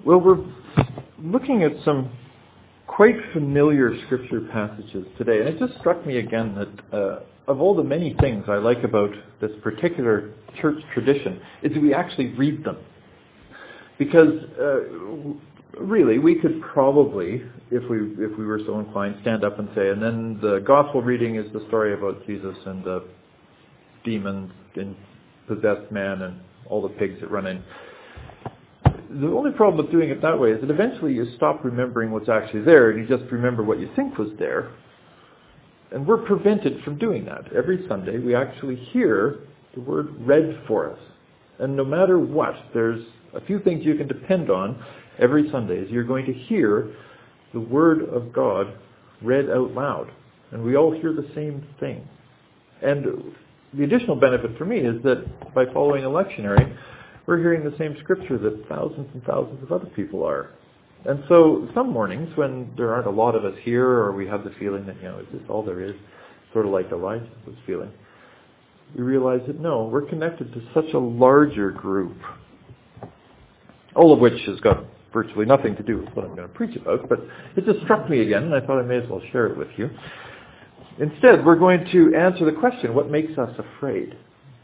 Well, we're looking at some quite familiar scripture passages today, and it just struck me again that of all the many things I like about this particular church tradition is that we actually read them. Because really, we could probably, if we were so inclined, stand up and say, and then the gospel reading is the story about Jesus and the demons and possessed man and all the pigs that run in. The only problem with doing it that way is that eventually you stop remembering what's actually there and you just remember what you think was there. And we're prevented from doing that. Every Sunday we actually hear the word read for us. And no matter what, there's a few things you can depend on every Sunday is you're going to hear the Word of God read out loud. And we all hear the same thing. And the additional benefit for me is that by following a lectionary, we're hearing the same scripture that thousands and thousands of other people are. And so some mornings when there aren't a lot of us here or we have the feeling that, is this all there is? Sort of like Elijah was feeling. We realize that no, we're connected to such a larger group. All of which has got virtually nothing to do with what I'm going to preach about, but it just struck me again, and I thought I may as well share it with you. Instead, we're going to answer the question, what makes us afraid?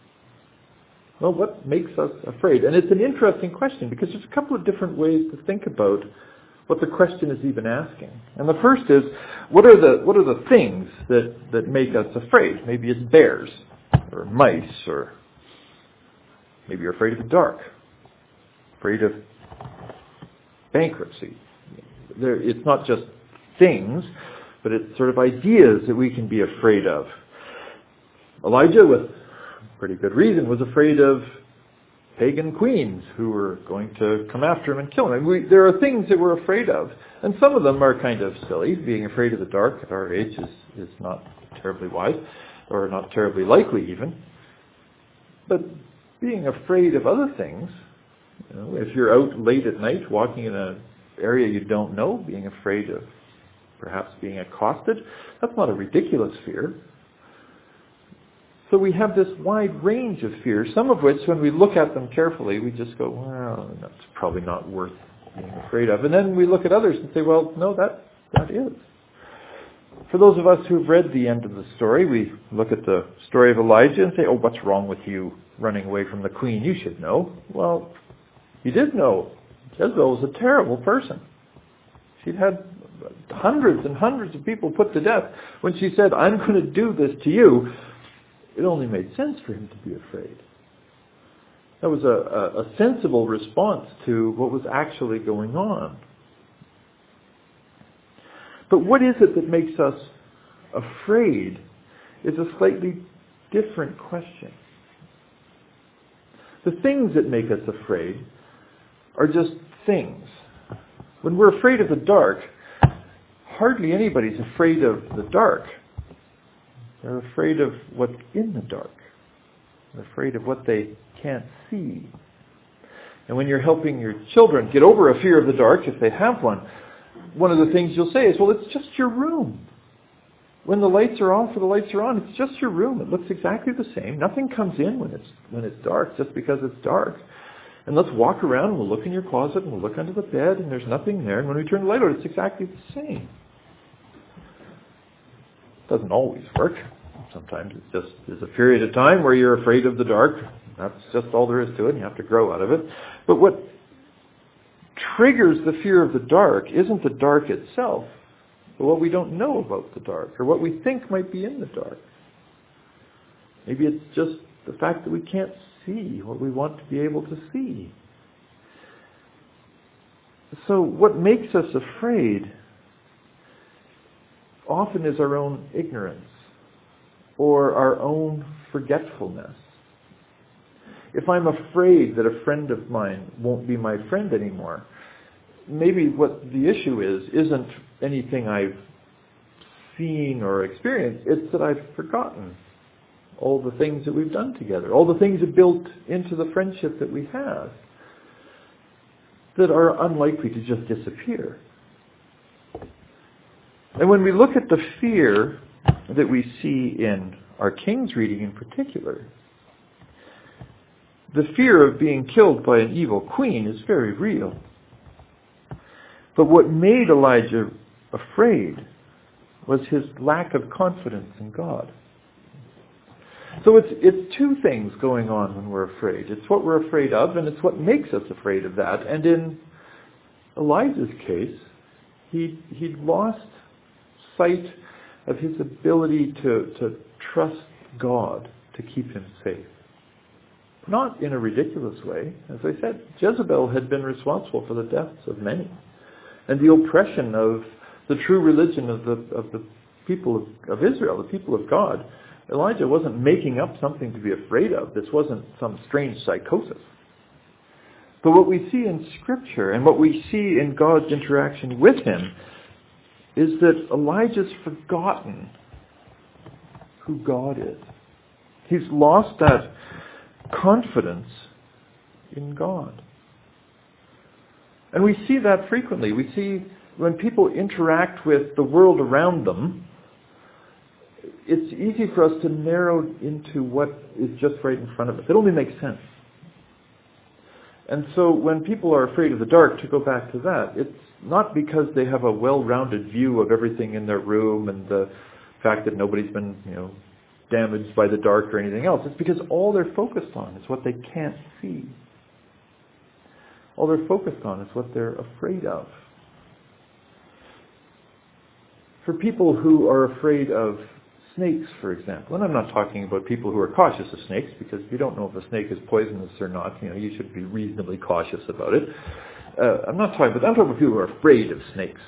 Well, what makes us afraid? And it's an interesting question, because there's a couple of different ways to think about what the question is even asking. And the first is, what are the things that make us afraid? Maybe it's bears, or mice, or maybe you're afraid of the dark. Afraid of bankruptcy. It's not just things, but it's sort of ideas that we can be afraid of. Elijah, with pretty good reason, was afraid of pagan queens who were going to come after him and kill him. There are things that we're afraid of, and some of them are kind of silly. Being afraid of the dark at our age is not terribly wise, or not terribly likely even. But being afraid of other things, if you're out late at night walking in an area you don't know, being afraid of perhaps being accosted, that's not a ridiculous fear. So we have this wide range of fears, some of which, when we look at them carefully, we just go, well, that's probably not worth being afraid of. And then we look at others and say, well, no, that is. For those of us who've read the end of the story, we look at the story of Elijah and say, oh, what's wrong with you running away from the queen? You should know. Well, he did know. Jezebel was a terrible person. She'd had hundreds and hundreds of people put to death. When she said, I'm going to do this to you, it only made sense for him to be afraid. That was a sensible response to what was actually going on. But what is it that makes us afraid is a slightly different question. The things that make us afraid are just things. When we're afraid of the dark, hardly anybody's afraid of the dark. They're afraid of what's in the dark. They're afraid of what they can't see. And when you're helping your children get over a fear of the dark, if they have one of the things you'll say is, well, it's just your room. When the lights are off or the lights are on, it's just your room. It looks exactly the same. Nothing comes in when it's dark just because it's dark. And let's walk around and we'll look in your closet and we'll look under the bed and there's nothing there. And when we turn the light on, it's exactly the same. It doesn't always work. Sometimes there's a period of time where you're afraid of the dark. That's just all there is to it. And you have to grow out of it. But what triggers the fear of the dark isn't the dark itself, but what we don't know about the dark or what we think might be in the dark. Maybe it's just the fact that we can't see what we want to be able to see. So what makes us afraid often is our own ignorance or our own forgetfulness. If I'm afraid that a friend of mine won't be my friend anymore, maybe what the issue isn't anything I've seen or experienced, it's that I've forgotten all the things that we've done together, all the things that built into the friendship that we have that are unlikely to just disappear. And when we look at the fear that we see in our King's reading in particular, the fear of being killed by an evil queen is very real. But what made Elijah afraid was his lack of confidence in God. So it's two things going on when we're afraid. It's what we're afraid of, and it's what makes us afraid of that. And in Elijah's case, he'd lost sight of his ability to trust God to keep him safe. Not in a ridiculous way. As I said, Jezebel had been responsible for the deaths of many, and the oppression of the true religion of the people of Israel, the people of God. Elijah wasn't making up something to be afraid of. This wasn't some strange psychosis. But what we see in Scripture and what we see in God's interaction with him is that Elijah's forgotten who God is. He's lost that confidence in God. And we see that frequently. We see when people interact with the world around them, it's easy for us to narrow into what is just right in front of us. It only makes sense. And so when people are afraid of the dark, to go back to that, it's not because they have a well-rounded view of everything in their room and the fact that nobody's been, damaged by the dark or anything else. It's because all they're focused on is what they can't see. All they're focused on is what they're afraid of. For people who are afraid of snakes, for example, and I'm not talking about people who are cautious of snakes, because if you don't know if a snake is poisonous or not, you should be reasonably cautious about it. I'm talking about people who are afraid of snakes.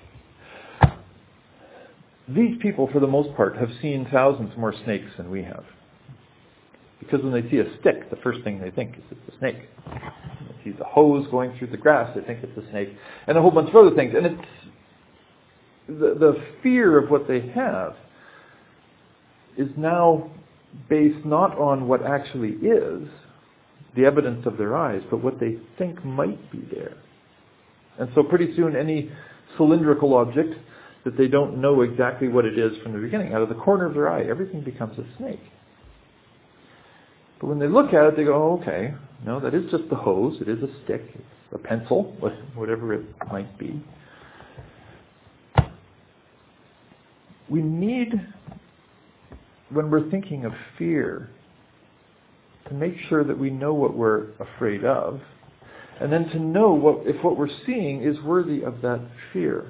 These people, for the most part, have seen thousands more snakes than we have. Because when they see a stick, the first thing they think is it's a snake. They see the hose going through the grass, they think it's a snake, and a whole bunch of other things. And it's the fear of what they have is now based not on what actually is, the evidence of their eyes, but what they think might be there. And so pretty soon any cylindrical object that they don't know exactly what it is from the beginning, out of the corner of their eye, everything becomes a snake. But when they look at it, they go, oh, okay, no, that is just the hose, it is a stick, it's a pencil, whatever it might be. We need, when we're thinking of fear, to make sure that we know what we're afraid of, and then to know if what we're seeing is worthy of that fear.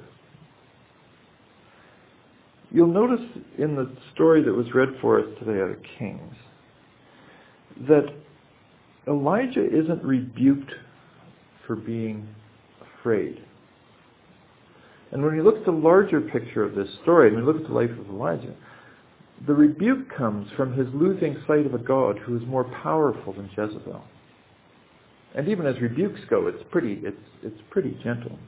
You'll notice in the story that was read for us today out of Kings that Elijah isn't rebuked for being afraid. And when we look at the larger picture of this story, and we look at the life of Elijah, the rebuke comes from his losing sight of a God who is more powerful than Jezebel. And even as rebukes go, it's pretty gentle.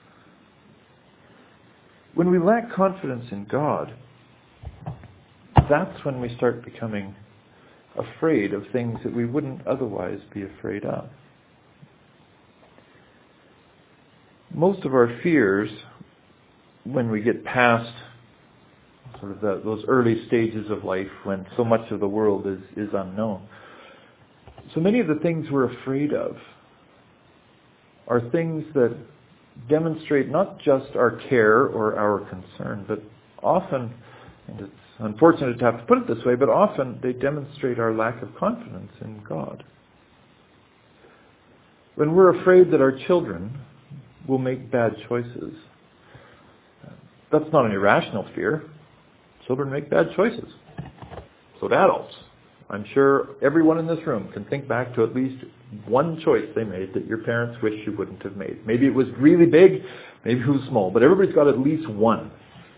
When we lack confidence in God, that's when we start becoming afraid of things that we wouldn't otherwise be afraid of. Most of our fears, when we get past sort of those early stages of life when so much of the world is unknown, so many of the things we're afraid of are things that demonstrate not just our care or our concern, but often, and it's unfortunate to have to put it this way, but often they demonstrate our lack of confidence in God. When we're afraid that our children will make bad choices, that's not an irrational fear. Children make bad choices. So do adults. I'm sure everyone in this room can think back to at least one choice they made that your parents wish you wouldn't have made. Maybe it was really big, maybe it was small, but everybody's got at least one.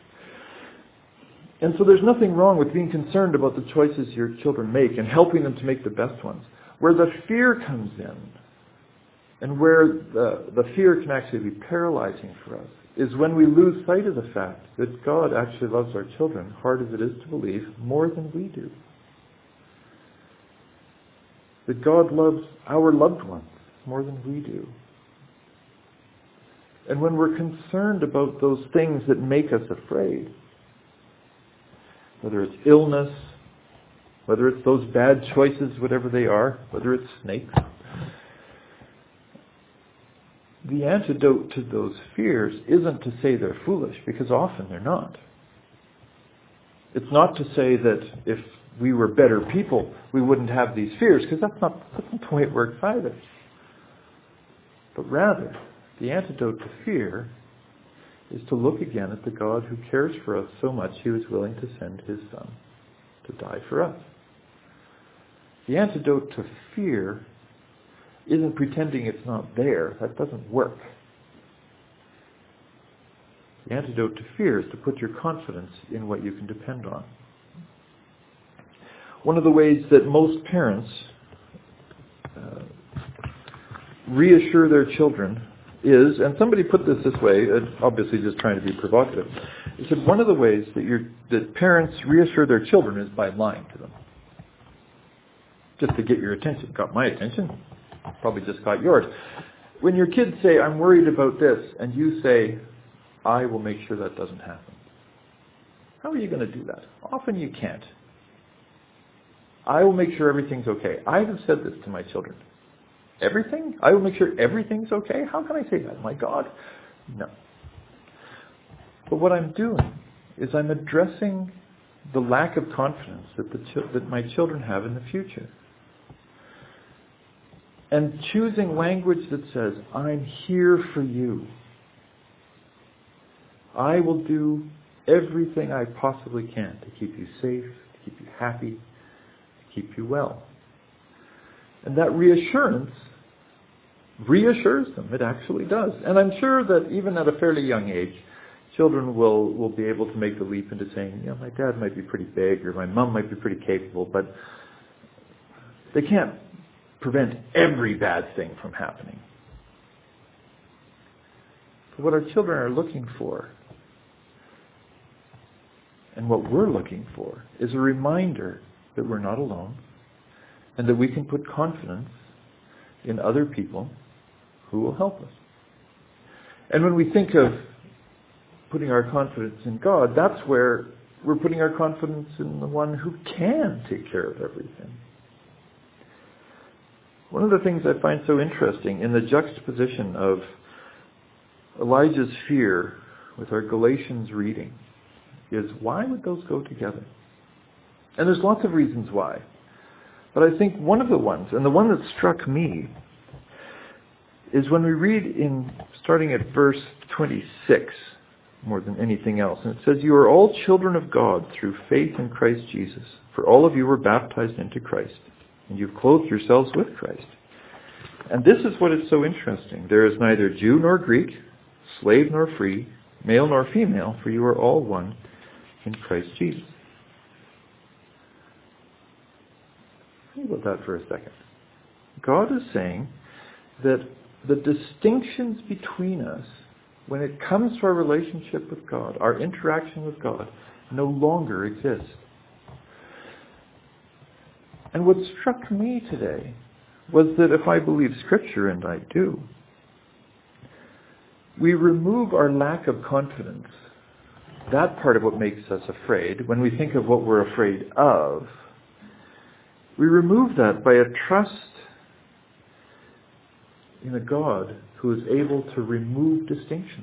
And so there's nothing wrong with being concerned about the choices your children make and helping them to make the best ones. Where the fear comes in, and where the fear can actually be paralyzing for us, is when we lose sight of the fact that God actually loves our children, hard as it is to believe, more than we do. That God loves our loved ones more than we do. And when we're concerned about those things that make us afraid, whether it's illness, whether it's those bad choices, whatever they are, whether it's snakes, the antidote to those fears isn't to say they're foolish, because often they're not. It's not to say that if we were better people, we wouldn't have these fears, because that's not the way it works either. But rather, the antidote to fear is to look again at the God who cares for us so much he was willing to send his Son to die for us. The antidote to fear isn't pretending it's not there. That doesn't work. The antidote to fear is to put your confidence in what you can depend on. One of the ways that most parents reassure their children is, and somebody put this way, obviously just trying to be provocative, he said one of the ways that parents reassure their children is by lying to them. Just to get your attention. Got my attention, probably just got yours. When your kids say, I'm worried about this, and you say, I will make sure that doesn't happen. How are you going to do that? Often you can't. I will make sure everything's okay. I have said this to my children. Everything? I will make sure everything's okay? How can I say that? My God? No. But what I'm doing is I'm addressing the lack of confidence that my children have in the future. And choosing language that says, I'm here for you. I will do everything I possibly can to keep you safe, to keep you happy, to keep you well. And that reassurance reassures them. It actually does. And I'm sure that even at a fairly young age, children will be able to make the leap into saying, my dad might be pretty big or my mom might be pretty capable, but they can't prevent every bad thing from happening. But what our children are looking for, and what we're looking for, is a reminder that we're not alone and that we can put confidence in other people who will help us. And when we think of putting our confidence in God, that's where we're putting our confidence in the one who can take care of everything. One of the things I find so interesting in the juxtaposition of Elijah's fear with our Galatians reading is, why would those go together? And there's lots of reasons why. But I think one of the ones, and the one that struck me, is when we read starting at verse 26, more than anything else. And it says, you are all children of God through faith in Christ Jesus. For all of you were baptized into Christ, and you've clothed yourselves with Christ. And this is what is so interesting. There is neither Jew nor Greek, slave nor free, male nor female, for you are all one in Christ Jesus. Think about that for a second. God is saying that the distinctions between us, when it comes to our relationship with God, our interaction with God, no longer exist. And what struck me today was that if I believe Scripture, and I do, we remove our lack of confidence, that part of what makes us afraid, when we think of what we're afraid of, we remove that by a trust in a God who is able to remove distinctions.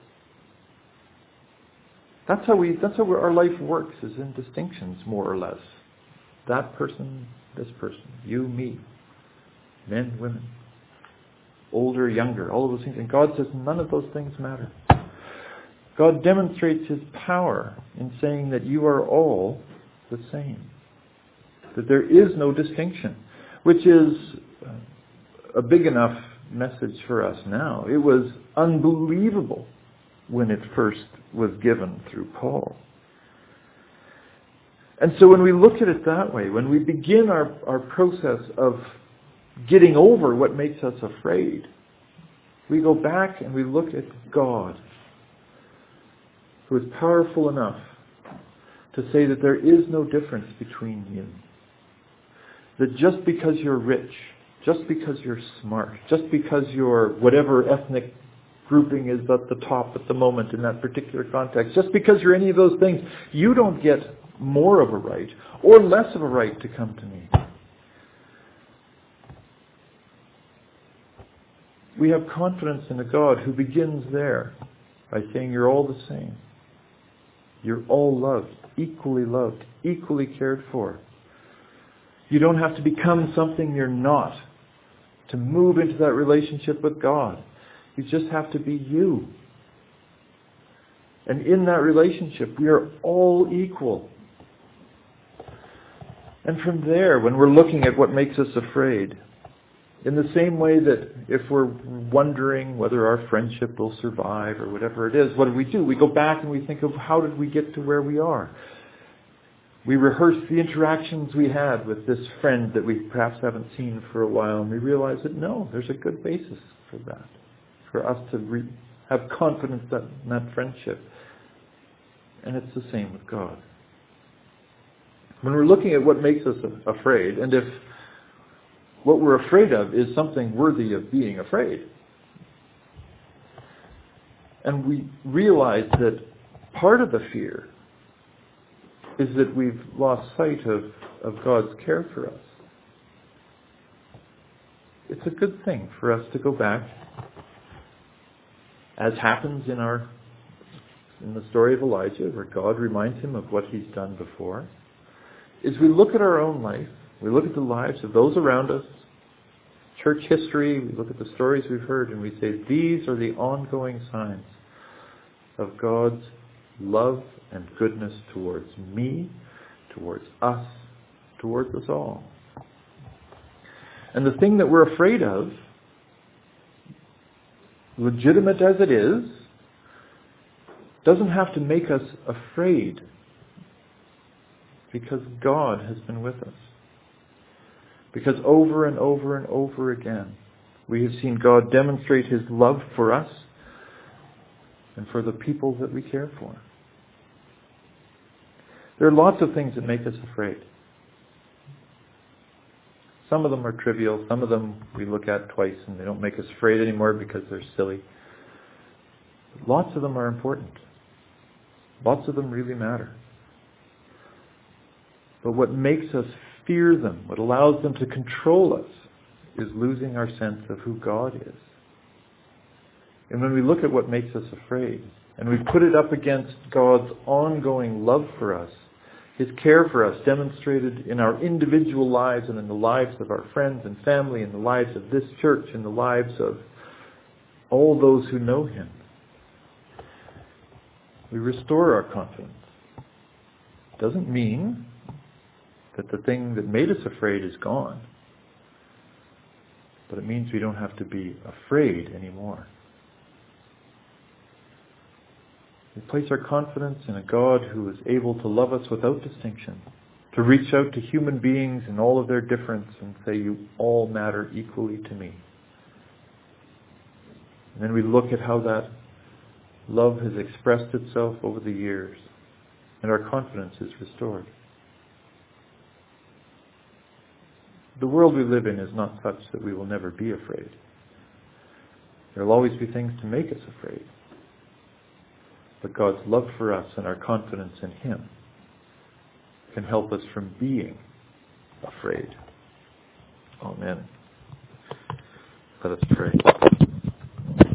That's how our life works, is in distinctions, more or less. That person, this person, you, me, men, women, older, younger, all of those things. And God says none of those things matter. God demonstrates his power in saying that you are all the same. That there is no distinction, which is a big enough message for us now. It was unbelievable when it first was given through Paul. And so when we look at it that way, when we begin our process of getting over what makes us afraid, we go back and we look at God, who is powerful enough to say that there is no difference between you. That just because you're rich, just because you're smart, just because you're whatever ethnic grouping is at the top at the moment in that particular context, just because you're any of those things, you don't get more of a right or less of a right to come to me. we have confidence in a God who begins there by saying you're all the same. You're all loved, equally cared for. You don't have to become something you're not to move into that relationship with God. You just have to be you. And in that relationship, we are all equal. And from there, when we're looking at what makes us afraid, in the same way that if we're wondering whether our friendship will survive or whatever it is, what do? We go back and we think of how did we get to where we are? We rehearse the interactions we had with this friend that we perhaps haven't seen for a while, and we realize that no, there's a good basis for that, for us to have confidence in that friendship. And it's the same with God. When we're looking at what makes us afraid, and if what we're afraid of is something worthy of being afraid, and we realize that part of the fear is that we've lost sight of God's care for us, it's a good thing for us to go back, as happens in the story of Elijah, where God reminds him of what he's done before, is we look at our own life, we look at the lives of those around us, church history, we look at the stories we've heard, and we say, these are the ongoing signs of God's love and goodness towards me, towards us, towards us all. And the thing that we're afraid of, legitimate as it is, doesn't have to make us afraid, because God has been with us. Because over and over and over again, we have seen God demonstrate his love for us and for the people that we care for. There are lots of things that make us afraid. Some of them are trivial. Some of them we look at twice and they don't make us afraid anymore because they're silly. Lots of them are important. Lots of them really matter. But what makes us fear them, what allows them to control us, is losing our sense of who God is. And when we look at what makes us afraid, and we put it up against God's ongoing love for us, his care for us demonstrated in our individual lives and in the lives of our friends and family, in the lives of this church, in the lives of all those who know him, we restore our confidence. It doesn't mean that the thing that made us afraid is gone, but it means we don't have to be afraid anymore. We place our confidence in a God who is able to love us without distinction, to reach out to human beings in all of their difference and say, you all matter equally to me. And then we look at how that love has expressed itself over the years, and our confidence is restored. The world we live in is not such that we will never be afraid. There will always be things to make us afraid. But God's love for us and our confidence in him can help us from being afraid. Amen. Let us pray.